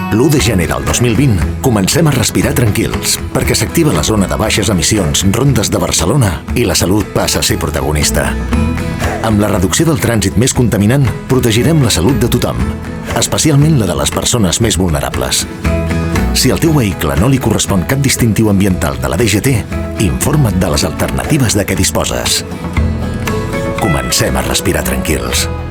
L'1 de gener del 2020 comencem a respirar tranquils perquè s'activa la zona de baixes emissions Rondes de Barcelona i la salut passa a ser protagonista. Amb la reducció del trànsit més contaminant, protegirem la salut de tothom, especialment la de les persones més vulnerables. Si al teu vehicle no li correspon cap distintiu ambiental de la DGT, informa't de les alternatives de què disposes. Comencem a respirar tranquils.